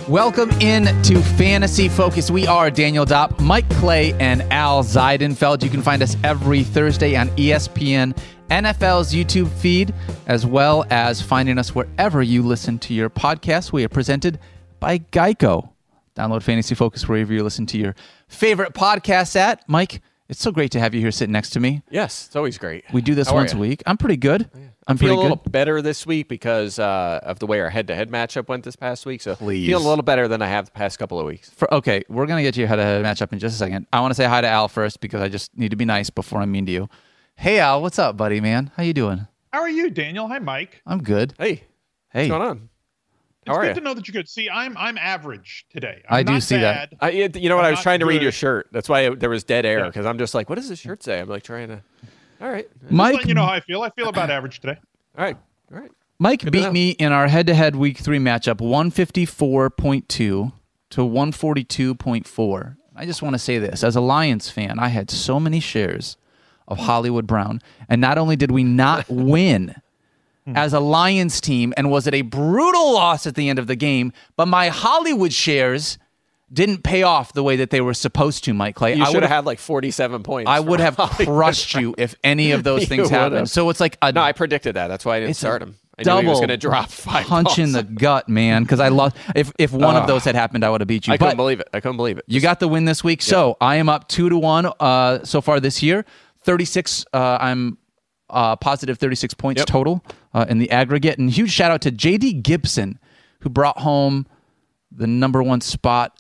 Welcome in to Fantasy Focus. We are Daniel Dopp, Mike Clay, and Al Zeidenfeld. You can find us every Thursday on ESPN NFL's YouTube feed, as well as finding us wherever you listen to your podcasts. We are presented by Geico. Download Fantasy Focus wherever you listen to your favorite podcasts at. Mike, it's so great to have you here sitting next to me. Yes, it's always great. We do this once a week. I'm pretty good. I'm feeling a little better this week because of the way our head-to-head matchup went this past week. So feeling a little better than I have the past couple of weeks. Okay, we're going to get you a head-to-head matchup in just a second. I want to say hi to Al first because I just need to be nice before I'm mean to you. Hey, Al, what's up, buddy, man? How you doing? How are you, Daniel? Hi, Mike. I'm good. Hey. What's going on? It's good to know that you're good. See, I'm average today. I do see that. You know what? I was trying to read your shirt. That's why there was dead air because I'm just like, what does this shirt say? I'm like trying to. All right, Mike. You know how I feel. I feel about average today. All right. Mike beat me in our head-to-head Week 3 matchup, 154.2 to 142.4. I just want to say this: as a Lions fan, I had so many shares of Hollywood Brown, and not only did we not win as a Lions team, and was it a brutal loss at the end of the game, but my Hollywood shares didn't pay off the way that they were supposed to, Mike Clay. You should have had like 47 points. I would have crushed you if any of those things happened. So it's like no, I predicted that. That's why I didn't start him. I knew he was going to drop 5 punch balls. in the gut, man, because I lost. If one of those had happened, I would have beat you. I couldn't believe it. You got the win this week. Yeah. So I am up 2-1 so far this year. 36. I'm positive 36 points total in the aggregate. And huge shout out to JD Gibson, who brought home the number one spot,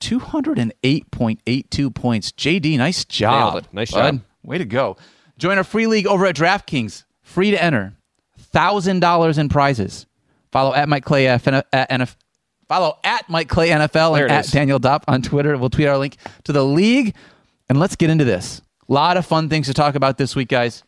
208.82 points. JD, nice job. Nailed it. Nice job. Way to go. Join our free league over at DraftKings. Free to enter. $1,000 in prizes. Follow at Mike Clay Follow at Mike Clay NFL and at Daniel Dopp on Twitter. We'll tweet our link to the league. And let's get into this. A lot of fun things to talk about this week, guys.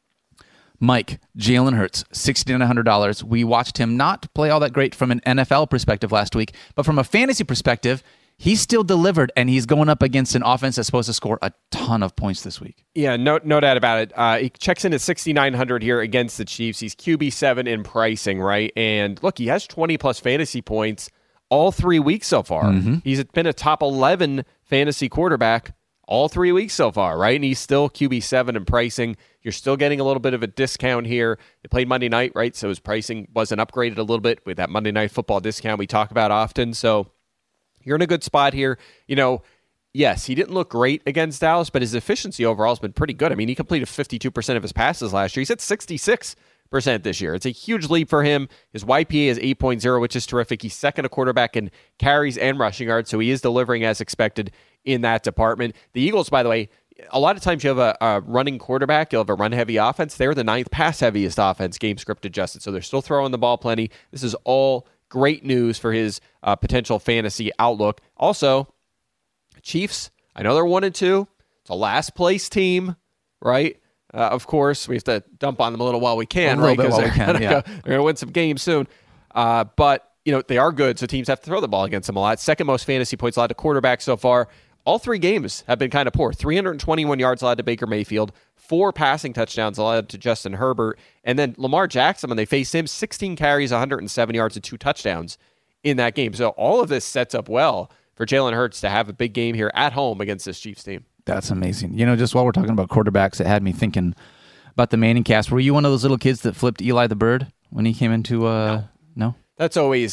Mike, Jalen Hurts, $6,900. We watched him not play all that great from an NFL perspective last week, but from a fantasy perspective, he still delivered, and he's going up against an offense that's supposed to score a ton of points this week. Yeah, no doubt about it. He checks in at 6,900 here against the Chiefs. He's QB7 in pricing, right? And look, he has 20-plus fantasy points all 3 weeks so far. Mm-hmm. He's been a top 11 fantasy quarterback all 3 weeks so far, right? And he's still QB7 in pricing. You're still getting a little bit of a discount here. They played Monday night, right? So his pricing wasn't upgraded a little bit with that Monday Night Football discount we talk about often. So you're in a good spot here. You know, yes, he didn't look great against Dallas, but his efficiency overall has been pretty good. I mean, he completed 52% of his passes last year. He's at 66% this year. It's a huge leap for him. His YPA is 8.0, which is terrific. He's second to quarterback in carries and rushing yards, so he is delivering as expected in that department. The Eagles, by the way, a lot of times you have a running quarterback, you'll have a run-heavy offense. They're the 9th pass-heaviest offense, game script adjusted, so they're still throwing the ball plenty. This is all great news for his potential fantasy outlook. Also, Chiefs, I know they're 1-2. It's a last-place team, right? Of course, we have to dump on them a little while we can, right? Because they're going to win some games soon. But, you know, they are good, so teams have to throw the ball against them a lot. Second most fantasy points allowed to quarterbacks so far. All 3 games have been kind of poor. 321 yards allowed to Baker Mayfield, 4 passing touchdowns allowed to Justin Herbert, and then Lamar Jackson, when they faced him, 16 carries, 107 yards, and 2 touchdowns in that game. So all of this sets up well for Jalen Hurts to have a big game here at home against this Chiefs team. That's amazing. You know, just while we're talking about quarterbacks, it had me thinking about the Manning cast. Were you one of those little kids that flipped Eli the Bird when he came into No? That's always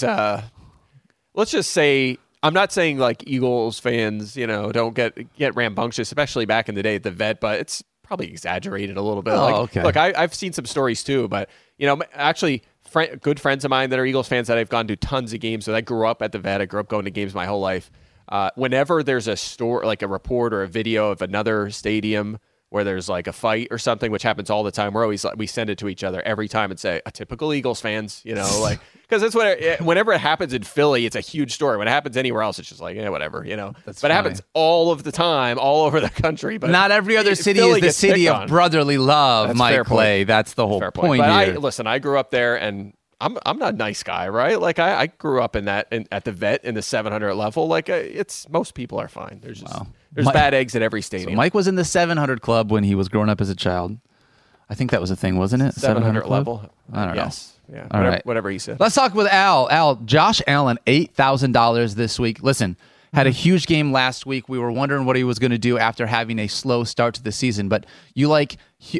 let's just say, I'm not saying like Eagles fans, you know, don't get rambunctious, especially back in the day at the Vet, but it's probably exaggerated a little bit. Okay. Look, I've seen some stories too, but, you know, actually good friends of mine that are Eagles fans that I've gone to tons of games with. I grew up at the Vet. I grew up going to games my whole life. Whenever there's a story, like a report or a video of another stadium where there's like a fight or something, which happens all the time, we send it to each other every time and say, a typical Eagles fans, you know, like, because that's whenever it happens in Philly, it's a huge story. When it happens anywhere else, it's just like, yeah, whatever, you know. But it happens all of the time, all over the country. But not every other city is the city of brotherly love, Mike Clay. That's the whole point here. But I grew up there, and I'm not a nice guy, right? Like I grew up in that at the Vet in the 700 level. Like it's most people are fine. There's bad eggs at every stadium. So Mike was in the 700 club when he was growing up as a child. I think that was a thing, wasn't it? 700 level. I don't know. Yeah. All right. Whatever he said. Let's talk with Al. Josh Allen, $8,000 this week. Listen, had a huge game last week. We were wondering what he was going to do after having a slow start to the season. But you like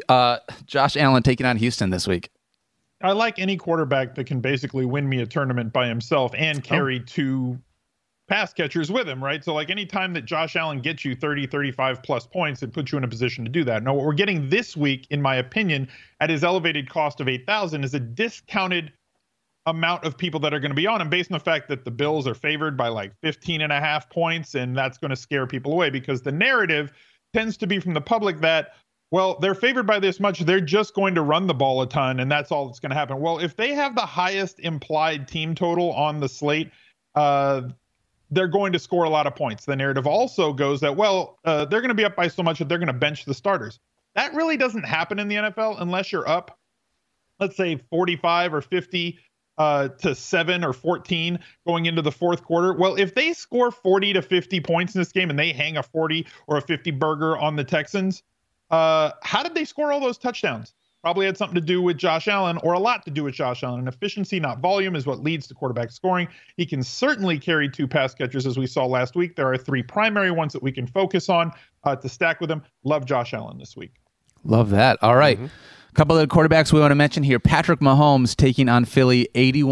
Josh Allen taking on Houston this week? I like any quarterback that can basically win me a tournament by himself and carry two pass catchers with him, right? So like any time that Josh Allen gets you 30, 35 plus points, it puts you in a position to do that. Now, what we're getting this week, in my opinion, at his elevated cost of 8,000 is a discounted amount of people that are going to be on him based on the fact that the Bills are favored by like 15.5 points. And that's going to scare people away because the narrative tends to be from the public that, well, they're favored by this much. They're just going to run the ball a ton. And that's all that's going to happen. Well, if they have the highest implied team total on the slate, they're going to score a lot of points. The narrative also goes that, well, they're going to be up by so much that they're going to bench the starters. That really doesn't happen in the NFL unless you're up, let's say 45 or 50 to 7 or 14 going into the fourth quarter. Well, if they score 40 to 50 points in this game and they hang a 40 or a 50 burger on the Texans, how did they score all those touchdowns? Probably had something to do with Josh Allen, or a lot to do with Josh Allen. And efficiency, not volume, is what leads to quarterback scoring. He can certainly carry two pass catchers, as we saw last week. There are three primary ones that we can focus on to stack with him. Love Josh Allen this week. Love that. All right. A couple of quarterbacks we want to mention here. Patrick Mahomes taking on Philly,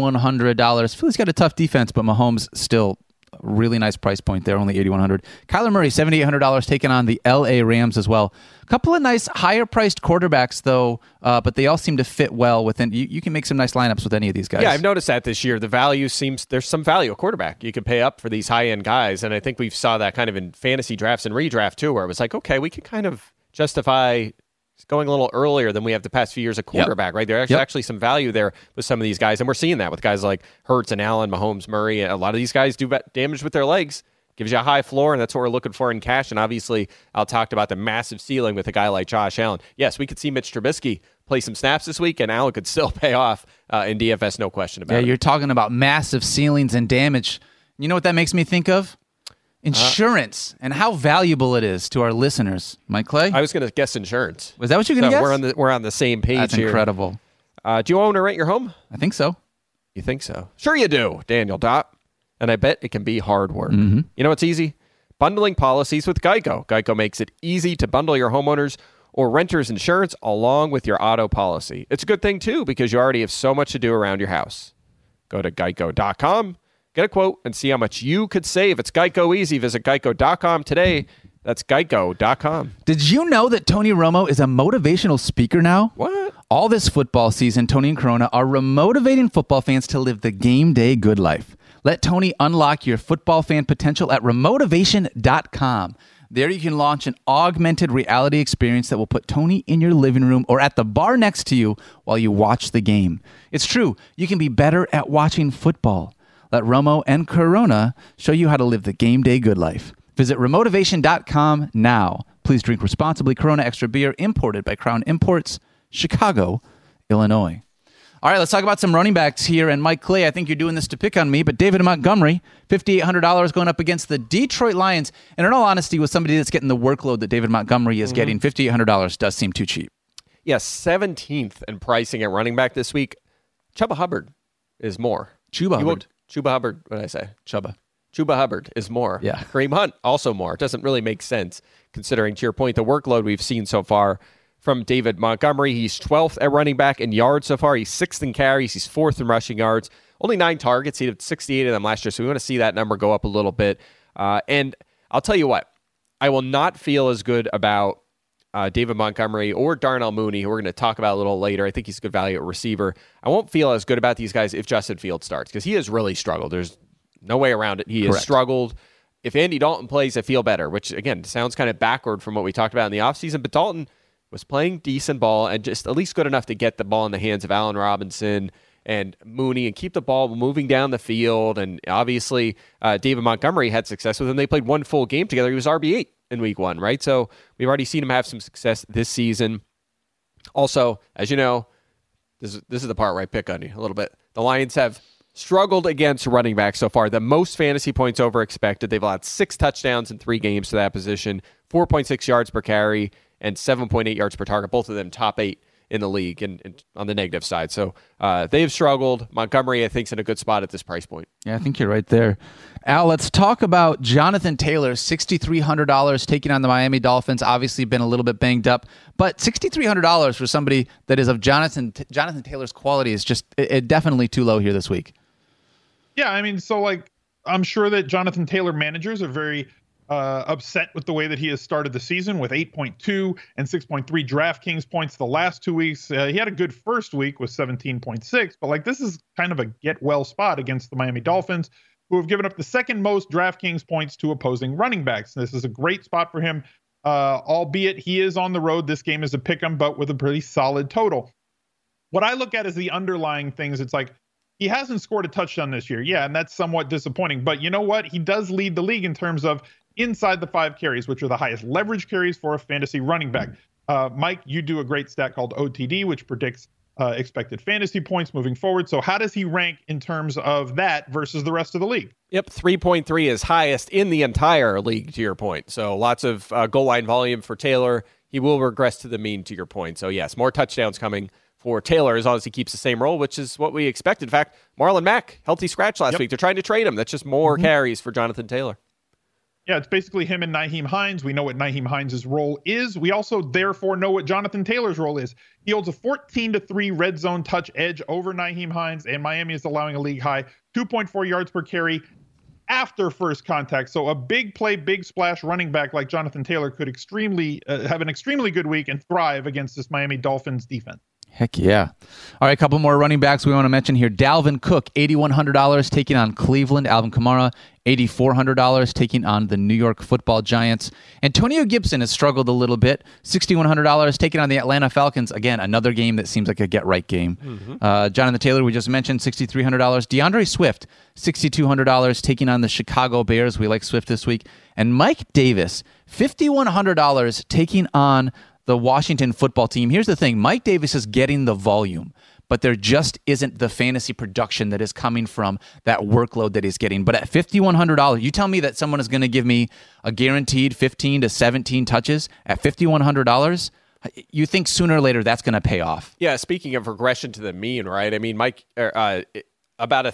$8,100. Philly's got a tough defense, but Mahomes still really nice price point there, only $8,100. Kyler Murray, $7,800, taking on the L.A. Rams as well. A couple of nice higher-priced quarterbacks, though, but they all seem to fit well within. You can make some nice lineups with any of these guys. Yeah, I've noticed that this year. The value there's some value at quarterback. You can pay up for these high-end guys, and I think we saw that kind of in fantasy drafts and redraft, too, where it was like, okay, we could kind of justify going a little earlier than we have the past few years at quarterback, right? There's actually some value there with some of these guys, and we're seeing that with guys like Hurts and Allen, Mahomes, Murray. A lot of these guys do damage with their legs. Gives you a high floor, and that's what we're looking for in cash. And obviously, Al talked about the massive ceiling with a guy like Josh Allen. Yes, we could see Mitch Trubisky play some snaps this week, and Allen could still pay off in DFS, no question about it. Yeah, you're talking about massive ceilings and damage. You know what that makes me think of? Insurance and how valuable it is to our listeners. Mike Clay? I was going to guess insurance. Was that what you're going to guess? We're on the same page. That's here. Incredible. Do you own or rent your home? I think so. You think so? Sure you do, Daniel Dopp. And I bet it can be hard work. You know what's easy? Bundling policies with Geico. Geico makes it easy to bundle your homeowners or renters insurance along with your auto policy. It's a good thing, too, because you already have so much to do around your house. Go to geico.com, get a quote, and see how much you could save. It's Geico easy. Visit geico.com today. That's geico.com. Did you know that Tony Romo is a motivational speaker now? What? All this football season, Tony and Corona are remotivating football fans to live the game day good life. Let Tony unlock your football fan potential at remotivation.com. There you can launch an augmented reality experience that will put Tony in your living room or at the bar next to you while you watch the game. It's true. You can be better at watching football. Let Romo and Corona show you how to live the game day good life. Visit remotivation.com now. Please drink responsibly. Corona Extra Beer, imported by Crown Imports, Chicago, Illinois. All right, let's talk about some running backs here. And Mike Clay, I think you're doing this to pick on me, but David Montgomery, $5,800 going up against the Detroit Lions. And in all honesty, with somebody that's getting the workload that David Montgomery is getting, $5,800 does seem too cheap. Yes, 17th in pricing at running back this week. Chuba Hubbard is more. Chuba Hubbard, what did I say? Chuba Hubbard is more. Yeah. Kareem Hunt, also more. It doesn't really make sense, considering, to your point, the workload we've seen so far from David Montgomery. He's 12th at running back in yards so far. He's 6th in carries. He's 4th in rushing yards. Only 9 targets. He had 68 of them last year, so we want to see that number go up a little bit. And I'll tell you what, I will not feel as good about David Montgomery or Darnell Mooney, who we're going to talk about a little later. I think he's a good value at receiver. I won't feel as good about these guys if Justin Fields starts, because he has really struggled. There's no way around it. He has struggled. If Andy Dalton plays, I feel better, which, again, sounds kind of backward from what we talked about in the offseason, but Dalton was playing decent ball and just at least good enough to get the ball in the hands of Allen Robinson and Mooney and keep the ball moving down the field. And obviously, David Montgomery had success with him. They played one full game together. He was RB8 in week 1, right? So we've already seen him have some success this season. Also, as you know, this is the part where I pick on you a little bit. The Lions have struggled against running backs so far. The most fantasy points over expected. They've allowed 6 touchdowns in 3 games to that position, 4.6 yards per carry, and 7.8 yards per target, both of them top 8 in the league and on the negative side. So they've struggled. Montgomery, I think, is in a good spot at this price point. Yeah, I think you're right there. Al, let's talk about Jonathan Taylor, $6,300 taking on the Miami Dolphins. Obviously been a little bit banged up, but $6,300 for somebody that is of Jonathan Taylor's quality is just definitely too low here this week. Yeah, I mean, so like I'm sure that Jonathan Taylor managers are very upset with the way that he has started the season with 8.2 and 6.3 DraftKings points the last 2 weeks. He had a good first week with 17.6, but like this is kind of a get well spot against the Miami Dolphins, who have given up the second most DraftKings points to opposing running backs. This is a great spot for him, albeit he is on the road. This game is a pick 'em, but with a pretty solid total. What I look at is the underlying things. It's like, he hasn't scored a touchdown this year. Yeah, and that's somewhat disappointing. But you know what? He does lead the league in terms of inside the 5 carries, which are the highest leverage carries for a fantasy running back. Mike, you do a great stat called OTD, which predicts expected fantasy points moving forward. So how does he rank in terms of that versus the rest of the league? Yep, 3.3 is highest in the entire league, to your point. So lots of goal line volume for Taylor. He will regress to the mean, to your point. So yes, more touchdowns coming for Taylor as long as he keeps the same role, which is what we expect. In fact, Marlon Mack, healthy scratch last week. They're trying to trade him. That's just more carries for Jonathan Taylor. Yeah, it's basically him and Nyheim Hines. We know what Nyheim Hines' role is. We also, therefore, know what Jonathan Taylor's role is. He holds a 14-3 red zone touch edge over Nyheim Hines, and Miami is allowing a league high 2.4 yards per carry after first contact. So a big play, big splash running back like Jonathan Taylor could have an extremely good week and thrive against this Miami Dolphins defense. Heck yeah. All right, a couple more running backs we want to mention here. Dalvin Cook, $8,100 taking on Cleveland. Alvin Kamara, $8,400 taking on the New York Football Giants. Antonio Gibson has struggled a little bit, $6,100 taking on the Atlanta Falcons. Again, another game that seems like a get-right game. Jonathan Taylor, we just mentioned, $6,300. DeAndre Swift, $6,200 taking on the Chicago Bears. We like Swift this week. And Mike Davis, $5,100 taking on the Washington football team. Here's the thing. Mike Davis is getting the volume, but there just isn't the fantasy production that is coming from that workload that he's getting. But at $5,100, you tell me that someone is going to give me a guaranteed 15 to 17 touches at $5,100, you think sooner or later that's going to pay off. Yeah, speaking of regression to the mean, right? I mean, Mike, about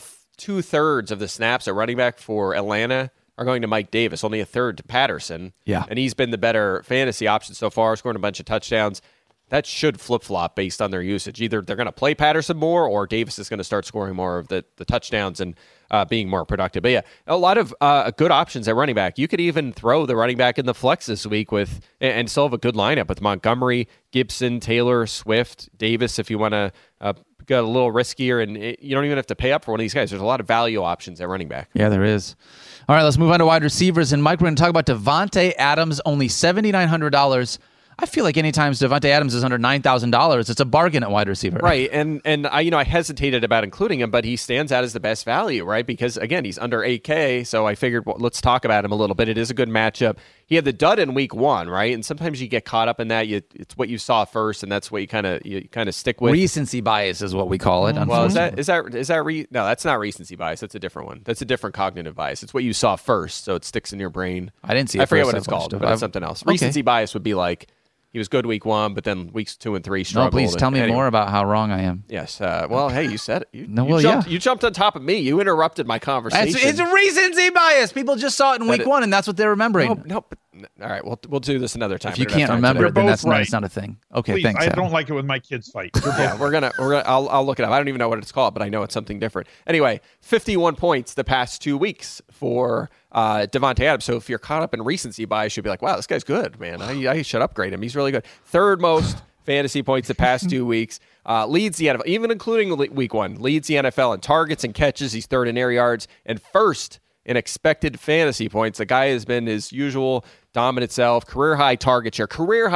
2/3 of the snaps at running back for Atlanta are going to Mike Davis, only 1/3 to Patterson. Yeah. And he's been the better fantasy option so far, scoring a bunch of touchdowns. That should flip-flop based on their usage. Either they're going to play Patterson more or Davis is going to start scoring more of the touchdowns and being more productive. But yeah, a lot of good options at running back. You could even throw the running back in the flex this week and still have a good lineup with Montgomery, Gibson, Taylor, Swift, Davis if you want to go a little riskier, and you don't even have to pay up for one of these guys. There's a lot of value options at running back. Yeah, there is. All right, let's move on to wide receivers. And Mike, we're going to talk about Davante Adams, only $7,900. I feel like anytime Davante Adams is under $9,000, it's a bargain at wide receiver. Right, and I hesitated about including him, but he stands out as the best value, right? Because, again, he's under 8K, so I figured, well, let's talk about him a little bit. It is a good matchup. He had the dud in week 1, right? And sometimes you get caught up in that. It's what you saw first, and that's what you kind of stick with. Recency bias is what we call it. Well, is that no, that's not recency bias. That's a different one. That's a different cognitive bias. It's what you saw first, so it sticks in your brain. I didn't see it. I forget what it's called, but it's something else. Okay. Recency bias would be like, he was good week 1, but then weeks 2 and 3 struggled. No, please tell me more about how wrong I am. Yes. Well, hey, you said it. You jumped on top of me. You interrupted my conversation. It's a recency bias. People just saw it in week 1, and that's what they're remembering. No. All right, we'll do this another time. If you can't remember it, then that's not a thing. Okay, please, thanks. I don't like it when my kids fight. Yeah, we're gonna. I'll look it up. I don't even know what it's called, but I know it's something different. Anyway, 51 points the past 2 weeks for Davante Adams. So if you're caught up in recency bias, you'll be like, wow, this guy's good, man. I should upgrade him. He's really good. Third most fantasy points the past 2 weeks. Leads the NFL, even including week 1, leads the NFL in targets and catches. He's third in air yards and first in expected fantasy points. The guy has been his usual dominant self. Career high target share at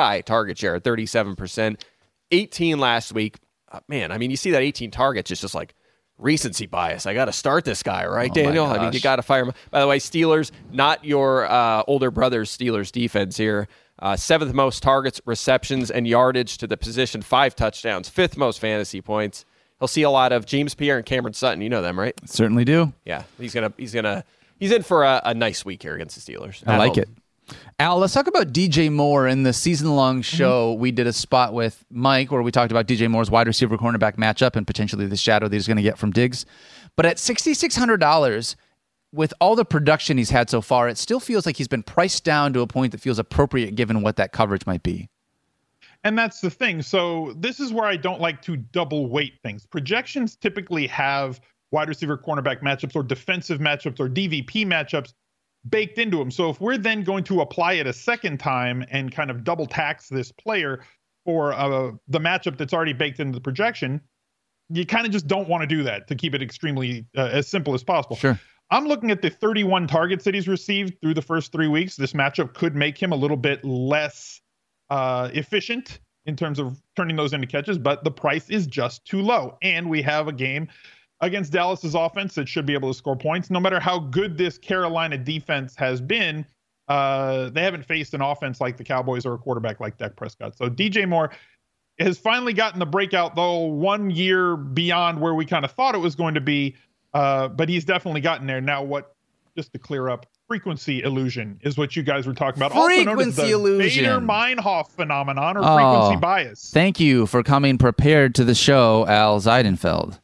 37%. 18 last week. Man, I mean, you see that 18 targets, it's just like recency bias. I got to start this guy, right, Daniel? I mean, you got to fire him. By the way, Steelers, not your older brother's Steelers defense here. 7th most targets, receptions, and yardage to the position. 5 touchdowns. 5th most fantasy points. He'll see a lot of James Pierre and Cameron Sutton. You know them, right? Certainly do. Yeah, he's in for a nice week here against the Steelers. I like it. Al, let's talk about DJ Moore. In the season-long show, we did a spot with Mike where we talked about DJ Moore's wide receiver cornerback matchup and potentially the shadow that he's going to get from Diggs. But at $6,600, with all the production he's had so far, it still feels like he's been priced down to a point that feels appropriate given what that coverage might be. And that's the thing. So this is where I don't like to double weight things. Projections typically have wide receiver cornerback matchups or defensive matchups or DVP matchups baked into them. So if we're then going to apply it a second time and kind of double tax this player for the matchup that's already baked into the projection, you kind of just don't want to do that, to keep it extremely as simple as possible. Sure. I'm looking at the 31 targets that he's received through the first 3 weeks. This matchup could make him a little bit less efficient in terms of turning those into catches, but the price is just too low. And we have a game against Dallas's offense that should be able to score points. No matter how good this Carolina defense has been, they haven't faced an offense like the Cowboys or a quarterback like Dak Prescott. So DJ Moore has finally gotten the breakout, though 1 year beyond where we kind of thought it was going to be, but he's definitely gotten there. Now, just to clear up, frequency illusion is what you guys were talking about. Frequency also known as the illusion. Bader-Meinhof phenomenon, or frequency bias. Thank you for coming prepared to the show, Al Zeidenfeld.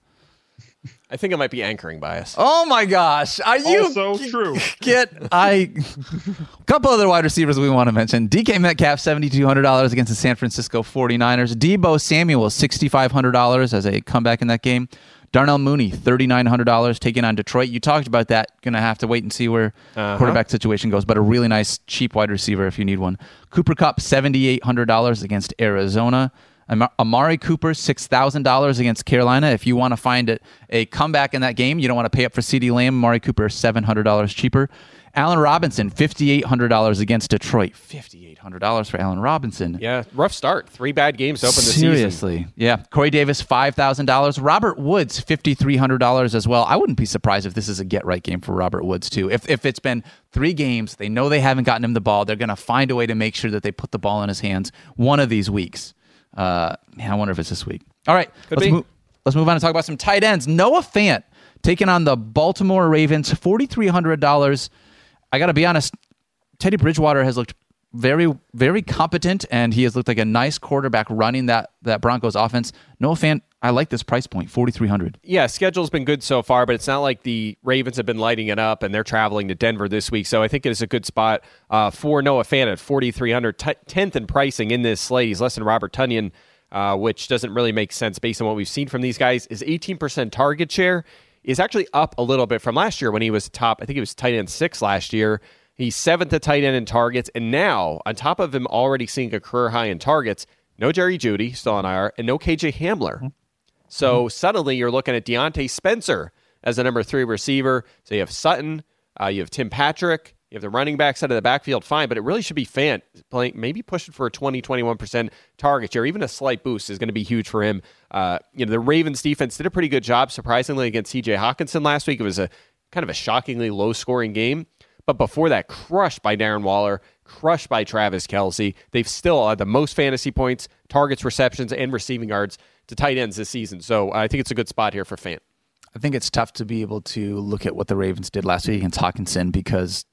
I think it might be anchoring bias. Oh my gosh. Are you also true? A couple other wide receivers we want to mention. DK Metcalf, $7,200 against the San Francisco 49ers. Deebo Samuel, $6,500 as a comeback in that game. Darnell Mooney, $3,900 taking on Detroit. You talked about that. Going to have to wait and see where quarterback situation goes, but a really nice cheap wide receiver if you need one. Cooper Kupp, $7,800 against Arizona. Amari Cooper, $6,000 against Carolina. If you want to find a comeback in that game, you don't want to pay up for CeeDee Lamb. Amari Cooper, $700 cheaper. Allen Robinson, $5,800 against Detroit. $5,800 for Allen Robinson. Yeah, rough start. 3 bad games to open the season. Seriously. Yeah. Corey Davis, $5,000. Robert Woods, $5,300 as well. I wouldn't be surprised if this is a get-right game for Robert Woods, too. If it's been 3 games, they know they haven't gotten him the ball. They're going to find a way to make sure that they put the ball in his hands one of these weeks. I wonder if it's this week. All right, let's move on and talk about some tight ends. Noah Fant taking on the Baltimore Ravens, $4,300. I got to be honest, Teddy Bridgewater has looked very, very competent, and he has looked like a nice quarterback running that Broncos offense. Noah Fant, I like this price point, $4,300. Yeah, schedule's been good so far, but it's not like the Ravens have been lighting it up, and they're traveling to Denver this week. So I think it is a good spot for Noah Fant at $4,300, 10th in pricing in this slate. He's less than Robert Tonyan, which doesn't really make sense based on what we've seen from these guys. His 18% target share is actually up a little bit from last year when he was top. I think he was tight end 6 last year. He's 7th at tight end in targets, and now, on top of him already seeing a career high in targets, no Jerry Jeudy, still on IR, and no KJ Hamler. So suddenly you're looking at Deontay Spencer as the number 3 receiver. So you have Sutton, you have Tim Patrick, you have the running back side of the backfield, fine, but it really should be Fant playing, maybe pushing for a 20-21% target share. Even a slight boost is going to be huge for him. The Ravens defense did a pretty good job, surprisingly, against TJ Hawkinson last week. It was a kind of a shockingly low-scoring game. But before that, crushed by Darren Waller, crushed by Travis Kelce. They've still had the most fantasy points, targets, receptions, and receiving yards to tight ends this season. So I think it's a good spot here for Fant. I think it's tough to be able to look at what the Ravens did last week against Hawkinson because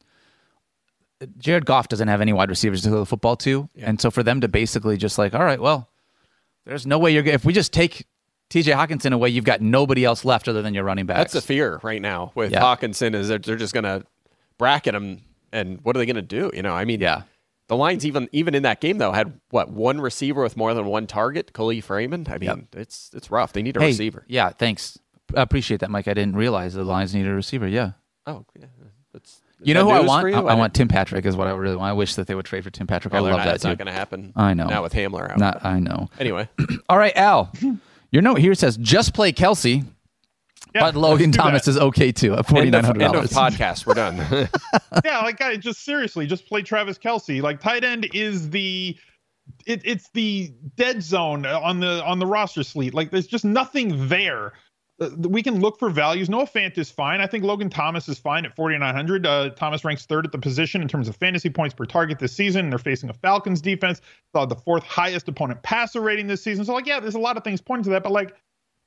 Jared Goff doesn't have any wide receivers to throw the football to. Yeah. And so for them to basically just like, all right, well, there's no way if we just take TJ Hawkinson away, you've got nobody else left other than your running backs. That's the fear right now with Hawkinson is they're just going to bracket him, and what are they going to do? The Lions even in that game though had one receiver with more than one target, Khalif Raymond. It's rough. They need a receiver. Yeah, thanks. I appreciate that, Mike. I didn't realize the Lions needed a receiver. Yeah. Oh, yeah. You know who I want? I want Tim Patrick is what I really want. I wish that they would trade for Tim Patrick. I love that. That's not going to happen. I know. Now with Hamler out. I know. Anyway. All right, Al. Your note here says just play Kelce. Yeah, but Logan Thomas is okay too at $4,900. End of podcast. We're done. Yeah, just play Travis Kelce. Like tight end is it's the dead zone on the roster slate. Like there's just nothing there. We can look for values. Noah Fant is fine. I think Logan Thomas is fine at $4,900. Thomas ranks 3rd at the position in terms of fantasy points per target this season. They're facing a Falcons defense, the 4th highest opponent passer rating this season. So there's a lot of things pointing to that, but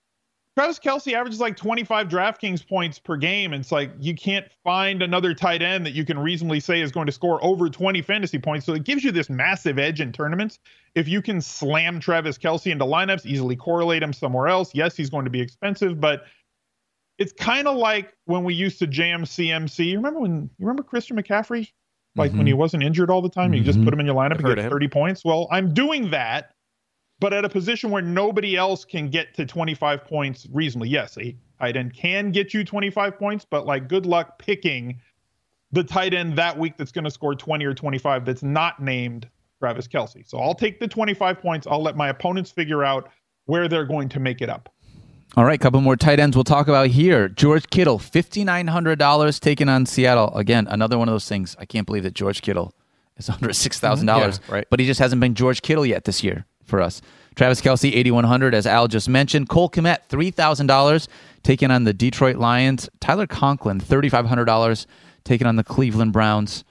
Travis Kelce averages like 25 DraftKings points per game. And it's like you can't find another tight end that you can reasonably say is going to score over 20 fantasy points. So it gives you this massive edge in tournaments. If you can slam Travis Kelce into lineups, easily correlate him somewhere else. Yes, he's going to be expensive, but it's kind of like when we used to jam CMC. You remember Christian McCaffrey? Like when he wasn't injured all the time, you just put him in your lineup and get 30 points. Well, I'm doing that, but at a position where nobody else can get to 25 points reasonably. Yes, a tight end can get you 25 points, but like good luck picking the tight end that week that's going to score 20 or 25 that's not named Travis Kelce. So I'll take the 25 points. I'll let my opponents figure out where they're going to make it up. All right, couple more tight ends we'll talk about here. George Kittle, $5,900 taking on Seattle. Again, another one of those things. I can't believe that George Kittle is under $6,000. Yeah, right. But he just hasn't been George Kittle yet this year for us. Travis Kelce, $8,100, as Al just mentioned. Cole Kmet, $3,000, taking on the Detroit Lions. Tyler Conklin, $3,500, taking on the Cleveland Browns.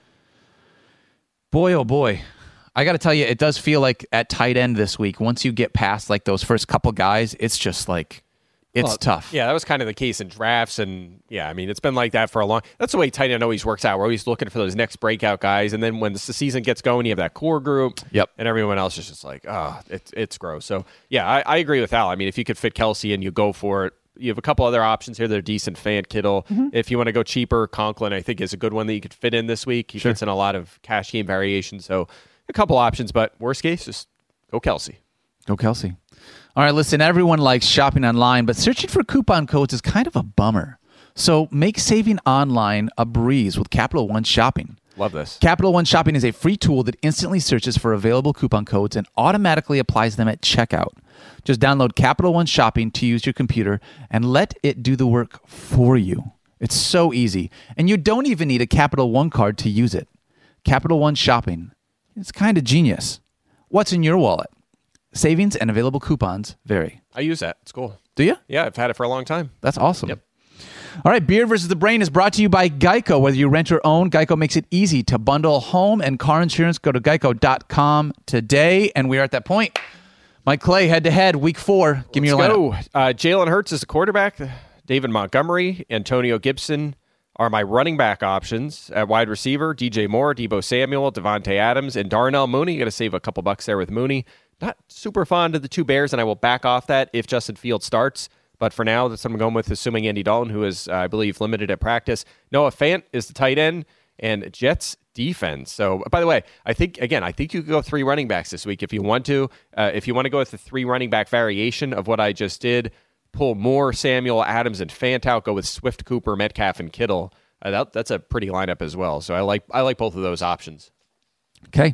Boy, oh boy. I got to tell you, it does feel like at tight end this week, once you get past like those first couple guys, it's just like... It's tough. Yeah, that was kind of the case in drafts. And yeah, I mean, it's been like that for a long... That's the way tight end always works out. We're always looking for those next breakout guys. And then when the season gets going, you have that core group. Yep. And everyone else is just like, it's gross. So yeah, I agree with Al. I mean, if you could fit Kelce and you go for it, you have a couple other options here that are decent. Fant, Kittle. If you want to go cheaper, Conklin, I think, is a good one that you could fit in this week. He fits in a lot of cash game variation. So a couple options, but worst case, just go Kelce. Go Kelce. All right, listen, everyone likes shopping online, but searching for coupon codes is kind of a bummer. So make saving online a breeze with Capital One Shopping. Love this. Capital One Shopping is a free tool that instantly searches for available coupon codes and automatically applies them at checkout. Just download Capital One Shopping to use your computer and let it do the work for you. It's so easy. And you don't even need a Capital One card to use it. Capital One Shopping. It's kind of genius. What's in your wallet? Savings and available coupons vary. I use that. It's cool. Do you? Yeah, I've had it for a long time. That's awesome. Yep. All right, Beard versus the Brain is brought to you by Geico. Whether you rent or own, Geico makes it easy to bundle home and car insurance. Go to geico.com today. And we are at that point. Mike Clay, head-to-head, week 4. Give me your lineup. Jalen Hurts is the quarterback. David Montgomery, Antonio Gibson are my running back options. At wide receiver, DJ Moore, Deebo Samuel, Devontae Adams, and Darnell Mooney. Got to save a couple bucks there with Mooney. Not super fond of the two Bears, and I will back off that if Justin Fields starts. But for now, that's what I'm going with, assuming Andy Dalton, who is, I believe, limited at practice. Noah Fant is the tight end, and Jets defense. So, by the way, I think you could go 3 running backs this week if you want to. If you want to go with the 3 running back variation of what I just did, pull Moore, Samuel, Adams, and Fant out. Go with Swift, Cooper, Metcalf, and Kittle. That's a pretty lineup as well. So I like both of those options. Okay,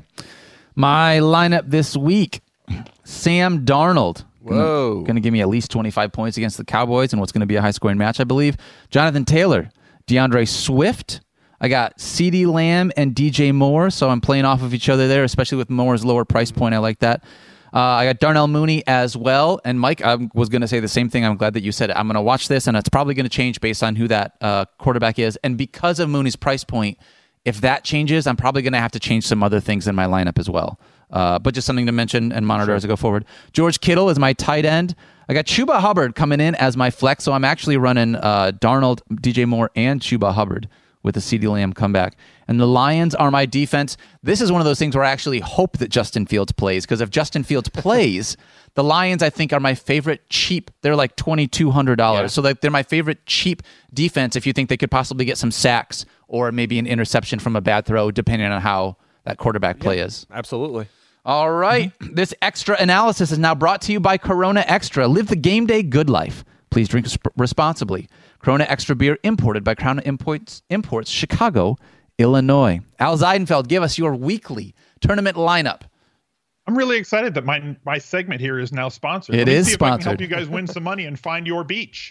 my lineup this week. Sam Darnold. Whoa. Going to give me at least 25 points against the Cowboys in what's going to be a high-scoring match, I believe. Jonathan Taylor, DeAndre Swift. I got CeeDee Lamb and DJ Moore, so I'm playing off of each other there, especially with Moore's lower price point. I like that. I got Darnell Mooney as well. And Mike, I was going to say the same thing. I'm glad that you said it. I'm going to watch this, and it's probably going to change based on who that quarterback is. And because of Mooney's price point, if that changes, I'm probably going to have to change some other things in my lineup as well. But just something to mention and monitor as I go forward. George Kittle is my tight end. I got Chuba Hubbard coming in as my flex, so I'm actually running Darnold, DJ Moore, and Chuba Hubbard with the CeeDee Lamb comeback. And the Lions are my defense. This is one of those things where I actually hope that Justin Fields plays, because if Justin Fields plays, the Lions, I think, are my favorite cheap. They're like $2,200. Yeah. So they're my favorite cheap defense if you think they could possibly get some sacks or maybe an interception from a bad throw, depending on how that quarterback play is. Absolutely. All right. This extra analysis is now brought to you by Corona Extra. Live the game day good life. Please drink responsibly. Corona Extra beer imported by Crown Imports, Chicago, Illinois. Al Zeidenfeld, give us your weekly tournament lineup. I'm really excited that my segment here is now sponsored. It is sponsored. If I can help you guys win some money and find your beach.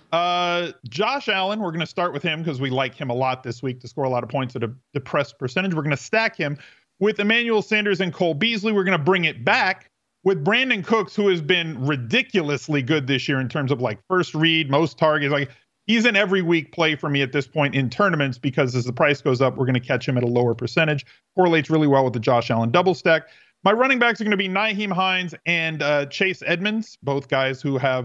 Josh Allen, we're going to start with him because we like him a lot this week to score a lot of points at a depressed percentage. We're going to stack him with Emmanuel Sanders and Cole Beasley. We're going to bring it back with Brandon Cooks, who has been ridiculously good this year in terms of like first read, most targets. Like he's an every week play for me at this point in tournaments, because as the price goes up, we're going to catch him at a lower percentage. Correlates really well with the Josh Allen double stack. My running backs are going to be Nyheim Hines and Chase Edmonds, both guys who have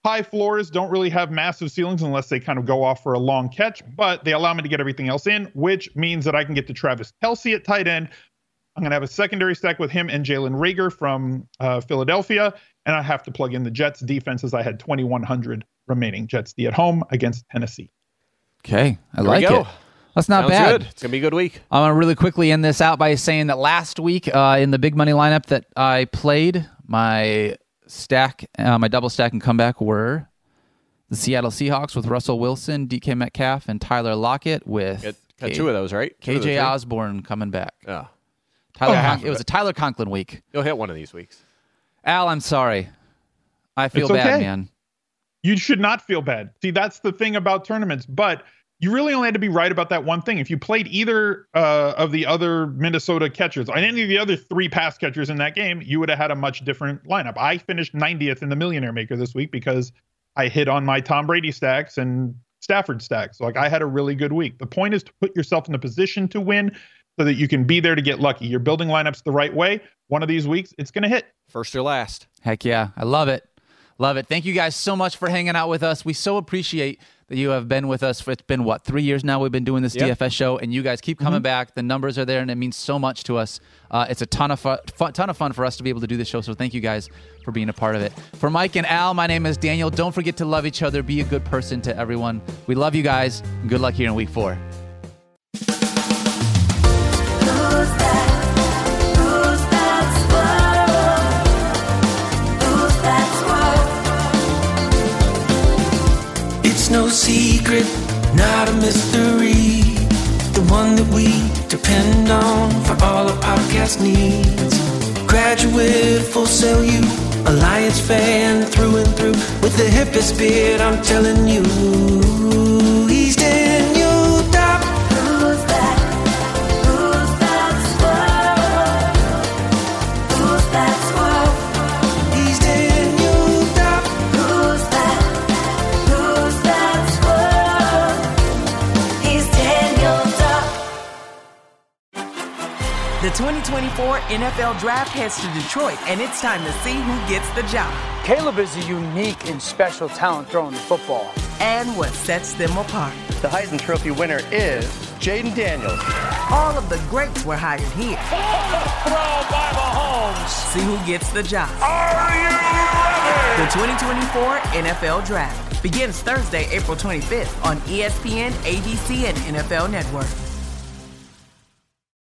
high floors don't really have massive ceilings unless they kind of go off for a long catch, but they allow me to get everything else in, which means that I can get to Travis Kelce at tight end. I'm going to have a secondary stack with him and Jalen Reagor from Philadelphia, and I have to plug in the Jets defense as I had 2,100 remaining. Jets D at home against Tennessee. Okay, I like it. That's not bad. Good. It's going to be a good week. I'm going to really quickly end this out by saying that last week in the big money lineup that I played, my double stack and comeback were the Seattle Seahawks with Russell Wilson, DK Metcalf, and Tyler Lockett with got two of those, right? KJ Osborne coming back. Yeah. It was a Tyler Conklin week. You'll hit one of these weeks. Al, I'm sorry. I feel bad, man. You should not feel bad. See, that's the thing about tournaments, but you really only had to be right about that one thing. If you played either of the other Minnesota catchers, or any of the other 3 pass catchers in that game, you would have had a much different lineup. I finished 90th in the Millionaire Maker this week because I hit on my Tom Brady stacks and Stafford stacks. So I had a really good week. The point is to put yourself in a position to win so that you can be there to get lucky. You're building lineups the right way. One of these weeks, it's going to hit. First or last. Heck yeah. I love it. Love it. Thank you guys so much for hanging out with us. We so appreciate that you have been with us. It's been, 3 years now we've been doing this DFS show, and you guys keep coming back. The numbers are there, and it means so much to us. It's a ton of fun for us to be able to do this show, so thank you guys for being a part of it. For Mike and Al, my name is Daniel. Don't forget to love each other. Be a good person to everyone. We love you guys. Good luck here in week 4. No secret, not a mystery. The one that we depend on for all our podcast needs. Graduate, Full Sail U, Alliance fan through and through. With the hippest beard, I'm telling you, he's Daniel Dopp. Who's that? Who's that squirrel? Who's that squirrel? He's Daniel Dopp. Who's that? Who's that squirrel? He's Daniel Dopp. The 2024 NFL Draft heads to Detroit, and it's time to see who gets the job. Caleb is a unique and special talent throwing the football. And what sets them apart. The Heisman Trophy winner is Jaden Daniels. All of the greats were hired here. Throw by Mahomes. See who gets the job. Are you ready? The 2024 NFL Draft begins Thursday, April 25th on ESPN, ABC, and NFL Network.